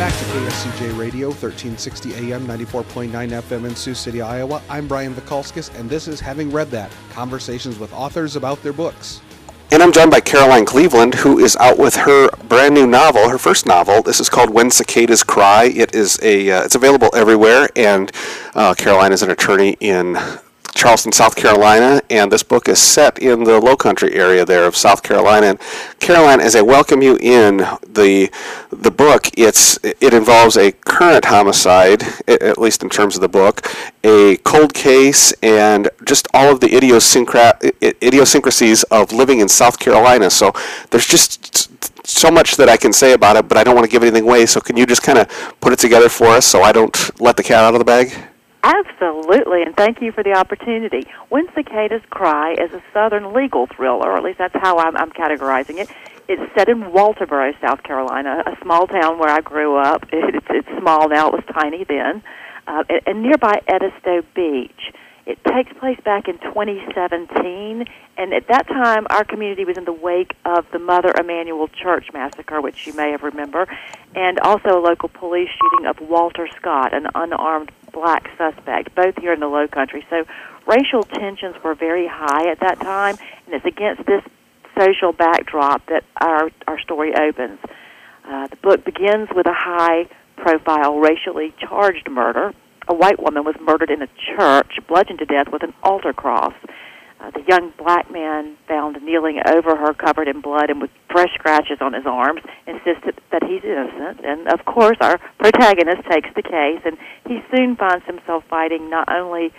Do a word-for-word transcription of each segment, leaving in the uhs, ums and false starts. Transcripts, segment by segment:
back to K S C J Radio, thirteen sixty A M, ninety-four point nine F M in Sioux City, Iowa. I'm Brian Vikalskis, and this is Having Read That, conversations with authors about their books. And I'm joined by Caroline Cleveland, who is out with her brand new novel, her first novel. This is called When Cicadas Cry. It is a, uh, it's available everywhere, and uh, Caroline is an attorney in Charleston, South Carolina, and this book is set in the Lowcountry area there of South Carolina. And Caroline, as I welcome you in the the book, it's it involves a current homicide, at least in terms of the book, a cold case, and just all of the idiosyncra- idiosyncrasies of living in South Carolina. So there's just so much that I can say about it, but I don't want to give anything away. So can you just kind of put it together for us so I don't let the cat out of the bag? Absolutely, and thank you for the opportunity. When Cicadas Cry is a southern legal thriller, or at least that's how I'm, I'm categorizing it. It's set in Walterboro, South Carolina, a small town where I grew up. It's, it's small now, it was tiny then, uh, and nearby Edisto Beach. It takes place back in twenty seventeen, and at that time, our community was in the wake of the Mother Emanuel Church massacre, which you may have remember, and also a local police shooting of Walter Scott, an unarmed black suspect, both here in the Lowcountry. So racial tensions were very high at that time, and it's against this social backdrop that our, our story opens. Uh, the book begins with a high-profile, racially charged murder. A white woman was murdered in a church, bludgeoned to death with an altar cross. Uh, the young black man found kneeling over her, covered in blood and with fresh scratches on his arms, insisted that he's innocent. And, of course, our protagonist takes the case, and he soon finds himself fighting not only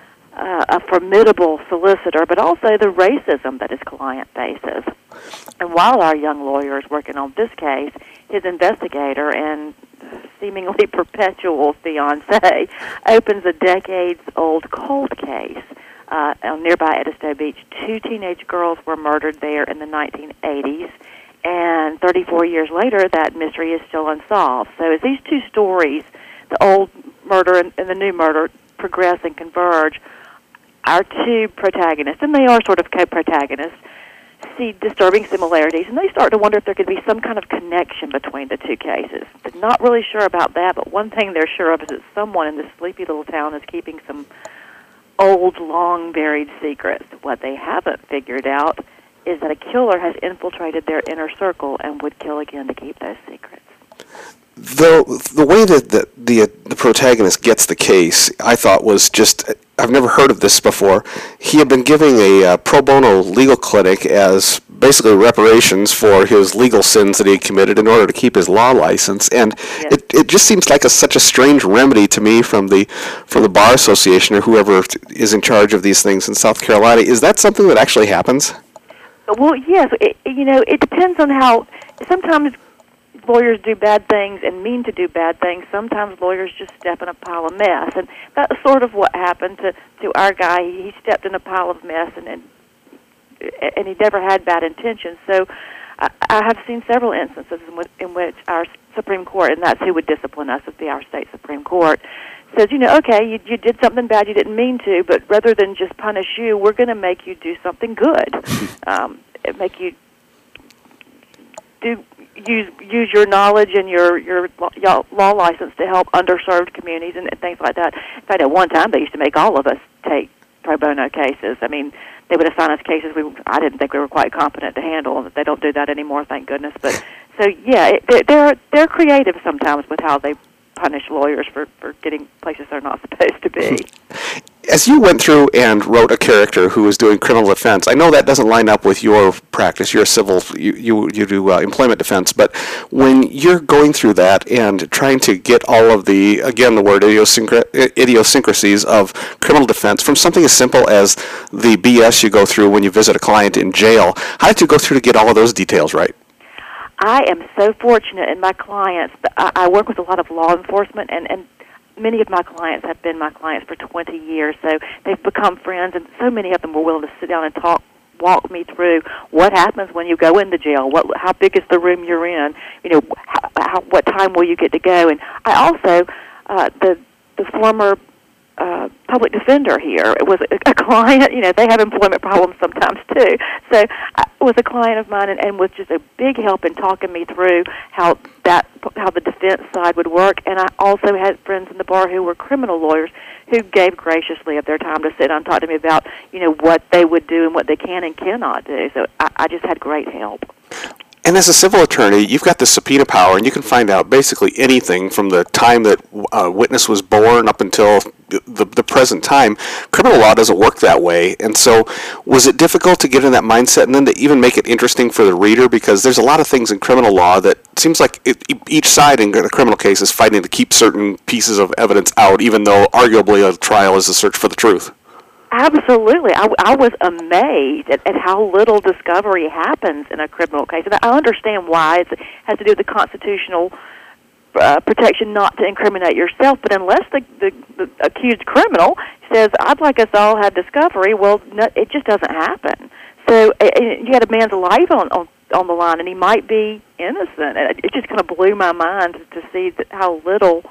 uh, a formidable solicitor, but also the racism that his client faces. And while our young lawyer is working on this case, his investigator and seemingly perpetual fiancé opens a decades-old cold case uh, on nearby Edisto Beach. Two teenage girls were murdered there in the nineteen eighties, and thirty-four years later, that mystery is still unsolved. So as these two stories, the old murder and, and the new murder, progress and converge, our two protagonists, and they are sort of co-protagonists, see disturbing similarities, and they start to wonder if there could be some kind of connection between the two cases. They're not really sure about that, but one thing they're sure of is that someone in this sleepy little town is keeping some old, long-buried secrets. What they haven't figured out is that a killer has infiltrated their inner circle and would kill again to keep those secrets. The the way that the, the the protagonist gets the case, I thought was just, I've never heard of this before. He had been giving a uh, pro bono legal clinic as basically reparations for his legal sins that he had committed in order to keep his law license, and yes. it, it just seems like a, such a strange remedy to me from the from the Bar Association or whoever is in charge of these things in South Carolina. Is that something that actually happens? Well, yes. It, you know, it depends on how. Sometimes lawyers do bad things and mean to do bad things. Sometimes lawyers just step in a pile of mess, and that's sort of what happened to, to our guy. He stepped in a pile of mess, and and, and he never had bad intentions. So I, I have seen several instances in which, in which our Supreme Court, and that's who would discipline us, would be our state Supreme Court, says, you know, okay, you, you did something bad you didn't mean to, but rather than just punish you, we're going to make you do something good, um, make you do use use your knowledge and your your law license to help underserved communities and, and things like that. In fact, at one time they used to make all of us take pro bono cases. I mean, they would assign us cases we I didn't think we were quite competent to handle. They don't do that anymore, thank goodness. But so yeah, it, they're, they're they're creative sometimes with how they punish lawyers for, for getting places they're not supposed to be. As you went through and wrote a character who was doing criminal defense, I know that doesn't line up with your practice. You're a civil, you you, you do uh, employment defense, but when you're going through that and trying to get all of the, again, the word idiosyncra- idiosyncrasies of criminal defense from something as simple as the B S you go through when you visit a client in jail, how did you go through to get all of those details right? I am so fortunate in my clients. I, I work with a lot of law enforcement, and, and many of my clients have been my clients for twenty years, so they've become friends, and so many of them were willing to sit down and talk, walk me through what happens when you go into jail, what, how big is the room you're in, you know, how, how, what time will you get to go. And I also, uh, the the former uh, public defender here. It was a, a client. You know, they have employment problems sometimes too. So it was a client of mine, and, and was just a big help in talking me through how that how the defense side would work. And I also had friends in the bar who were criminal lawyers who gave graciously of their time to sit down and talk to me about, you know, what they would do and what they can and cannot do. So I, I just had great help. And as a civil attorney, you've got the subpoena power, and you can find out basically anything from the time that a witness was born up until the, the present time. Criminal law doesn't work that way, and so was it difficult to get in that mindset and then to even make it interesting for the reader? Because there's a lot of things in criminal law that seems like it, each side in a criminal case is fighting to keep certain pieces of evidence out, even though arguably a trial is a search for the truth. Absolutely. I, I was amazed at, at how little discovery happens in a criminal case. And I understand why. It's, it has to do with the constitutional uh, protection not to incriminate yourself. But unless the, the, the accused criminal says, I'd like us all have discovery, well, no, it just doesn't happen. So uh, you had a man's life on, on, on the line, and he might be innocent. And it just kind of blew my mind to, to see that how little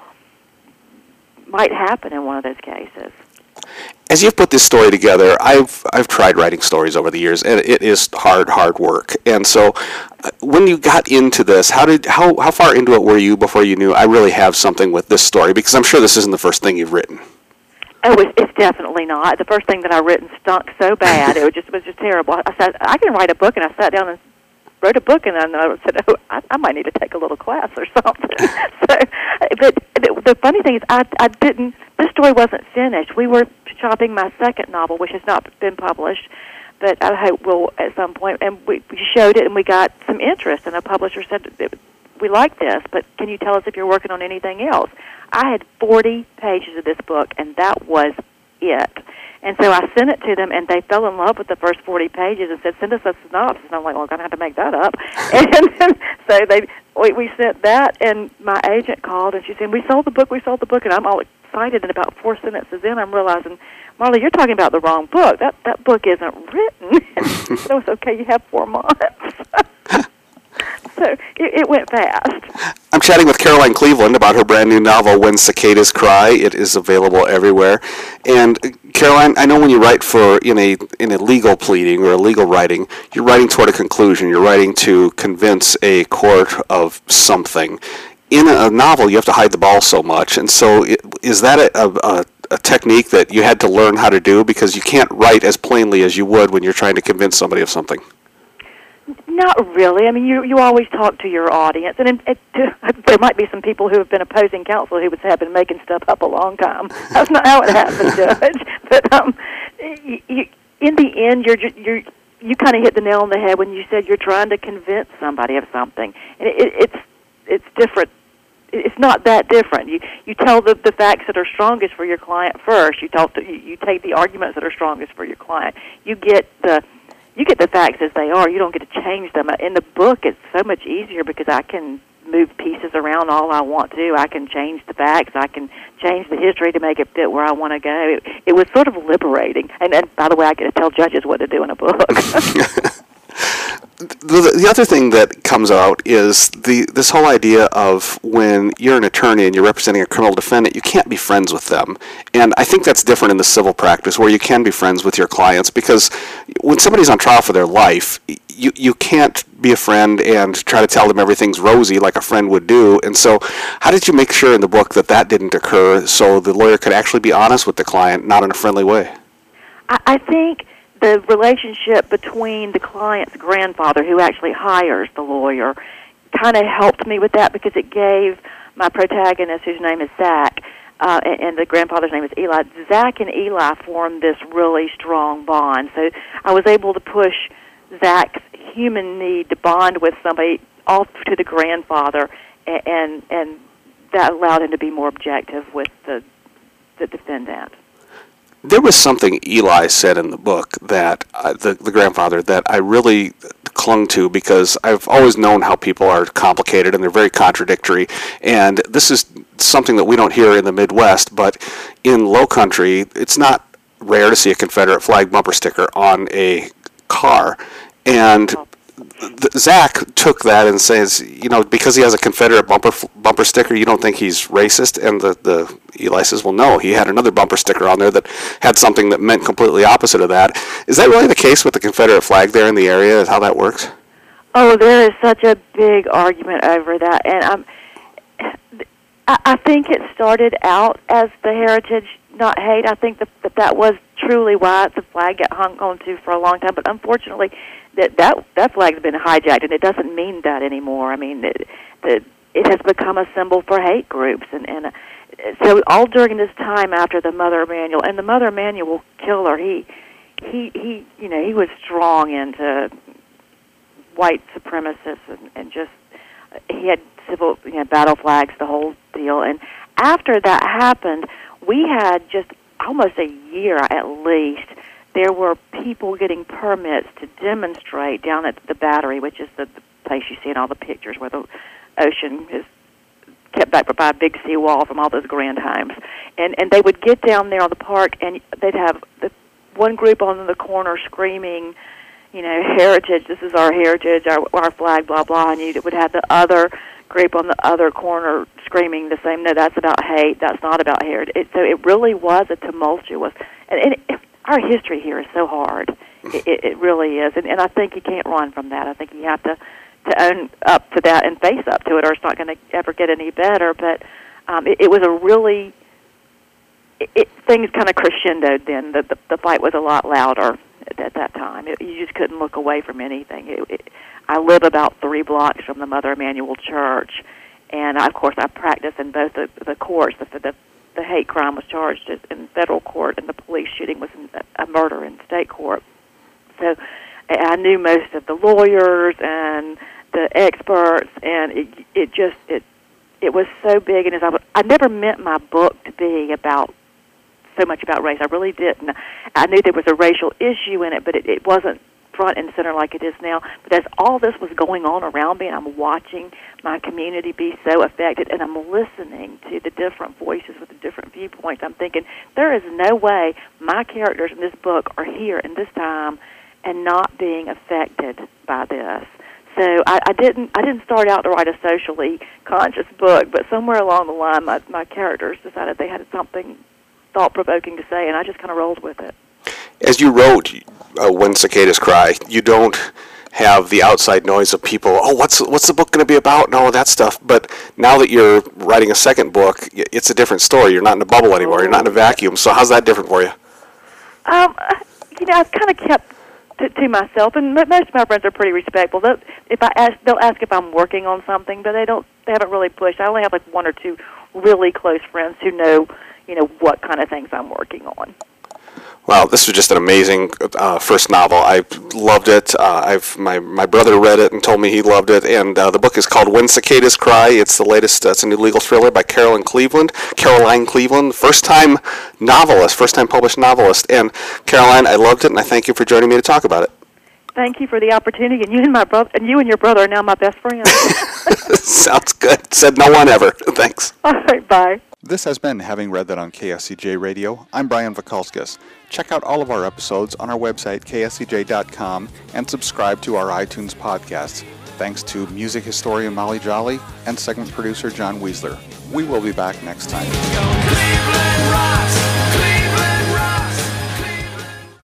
might happen in one of those cases. As you've put this story together, I've I've tried writing stories over the years, and it is hard, hard work. And so, uh, when you got into this, how did how how far into it were you before you knew I really have something with this story? Because I'm sure this isn't the first thing you've written. Oh, it's, it's definitely not. The first thing that I written stunk so bad; it was just it was just terrible. I said I can write a book, and I sat down and wrote a book, and then I said, "Oh, I, I might need to take a little class or something." so, but the, the funny thing is, I I didn't. This story wasn't finished. We were shopping my second novel, which has not been published, but I hope will at some point. And we, we showed it, and we got some interest. And a publisher said, "We like this, but can you tell us if you're working on anything else?" I had forty pages of this book, and that was it. And so I sent it to them, and they fell in love with the first forty pages and said, "Send us a synopsis." And I'm like, "Well, I'm going to have to make that up." And so they we, we sent that, and my agent called, and she said, "We sold the book, we sold the book." And I'm all excited, and about four sentences in, I'm realizing, "Marla, you're talking about the wrong book. That that book isn't written." So it's okay, you have four months. So it, it went fast. I'm chatting with Caroline Cleveland about her brand new novel, When Cicadas Cry. It is available everywhere. And Caroline, I know when you write for in a in a legal pleading or a legal writing, you're writing toward a conclusion. You're writing to convince a court of something. In a novel, you have to hide the ball so much. And so it, is that a, a, a technique that you had to learn how to do? Because you can't write as plainly as you would when you're trying to convince somebody of something. Not really. I mean, you you always talk to your audience, and it, it, there might be some people who have been opposing counsel who would say I've been making stuff up a long time. That's not how it happened, Judge. But um, you, you, in the end, you're you're you kind of hit the nail on the head when you said you're trying to convince somebody of something, and it, it, it's it's different. It's not that different. You you tell the the facts that are strongest for your client first. You talk to, you, you take the arguments that are strongest for your client. You get the You get the facts as they are. You don't get to change them. In the book, it's so much easier because I can move pieces around all I want to. I can change the facts. I can change the history to make it fit where I want to go. It, it was sort of liberating. And, and by the way, I get to tell judges what to do in a book. The, the other thing that comes out is the this whole idea of when you're an attorney and you're representing a criminal defendant, you can't be friends with them. And I think that's different in the civil practice where you can be friends with your clients, because when somebody's on trial for their life, you, you can't be a friend and try to tell them everything's rosy like a friend would do. And so how did you make sure in the book that that didn't occur so the lawyer could actually be honest with the client, not in a friendly way? I, I think the relationship between the client's grandfather, who actually hires the lawyer, kind of helped me with that, because it gave my protagonist, whose name is Zach, uh, and, and the grandfather's name is Eli, Zach and Eli formed this really strong bond. So I was able to push Zach's human need to bond with somebody off to the grandfather, and, and, and that allowed him to be more objective with the, the defendant. There was something Eli said in the book that uh, the, the grandfather that I really clung to, because I've always known how people are complicated and they're very contradictory. And this is something that we don't hear in the Midwest, but in Low Country, it's not rare to see a Confederate flag bumper sticker on a car. And th- Zach took that and says, you know, because he has a Confederate bumper bumper sticker, you don't think he's racist? And the, the Eli says, well, no, he had another bumper sticker on there that had something that meant completely opposite of that. Is that really the case with the Confederate flag there in the area? Is how that works? Oh, there is such a big argument over that, and um, I, I think it started out as the heritage, not hate. I think that that, that was truly why the flag got hung onto for a long time, but unfortunately, that that that flag's been hijacked, and it doesn't mean that anymore. I mean, it, it, it has become a symbol for hate groups, and and uh, so all during this time after the Mother Emanuel and the Mother Emanuel killer, he he he you know he was strong into white supremacists and, and just he had civil you know battle flags, the whole deal. And after that happened, we had just almost a year at least. There were people getting permits to demonstrate down at the Battery, which is the, the place you see in all the pictures where the ocean is kept back by a big seawall from all those grand homes. And and they would get down there on the park, and they'd have the one group on the corner screaming, you know, heritage, this is our heritage, our, our flag, blah, blah, and you would have the other group on the other corner screaming the same, no, that's about hate, that's not about heritage. It, so it really was a tumultuous, and, and it, our history here is so hard. It, it, it really is, and, and I think you can't run from that. I think you have to, to own up to that and face up to it, or it's not going to ever get any better. But um, it, it was a really, it, it, things kind of crescendoed then. The, the, the fight was a lot louder at, at that time. It, you just couldn't look away from anything. It, it, I live about three blocks from the Mother Emanuel Church, and of course I practice in both the, the courts. The, the, the hate crime was charged in federal court, and the police shooting was in a murder in state court. So I knew most of the lawyers and the experts, and it, it just it it was so big. And as I, w- I never meant my book to be about so much about race. I really didn't. I knew there was a racial issue in it, but it, it wasn't front and center like it is now. But as all this was going on around me, and I'm watching my community be so affected, and I'm listening to the different voices with the different viewpoints, I'm thinking, there is no way my characters in this book are here in this time and not being affected by this. So I, I didn't I didn't start out to write a socially conscious book, but somewhere along the line, my, my characters decided they had something thought-provoking to say, and I just kind of rolled with it. As you wrote uh, When Cicadas Cry, you don't have the outside noise of people, oh, what's what's the book going to be about, and all of that stuff. But now that you're writing a second book, it's a different story. You're not in a bubble anymore. You're not in a vacuum. So how's that different for you? Um, you know, I've kind of kept to, to myself, and most of my friends are pretty respectful. They'll, if I ask, they'll ask if I'm working on something, but they don't. They haven't really pushed. I only have like one or two really close friends who know, you know, what kind of things I'm working on. Well, this was just an amazing uh, first novel. I loved it. Uh, I've my my brother read it and told me he loved it. And uh, the book is called When Cicadas Cry. It's the latest. Uh, it's a new legal thriller by Caroline Cleveland. Caroline Cleveland, first-time novelist, first-time published novelist. And Caroline, I loved it, and I thank you for joining me to talk about it. Thank you for the opportunity. And you and my brother, and you and your brother are now my best friends. Sounds good. Said no one ever. Thanks. All right. Bye. This has been Having Read That on K S C J Radio. I'm Brian Vakalskis. Check out all of our episodes on our website, K S C J dot com, and subscribe to our iTunes podcast. Thanks to music historian Molly Jolly and segment producer John Weisler. We will be back next time.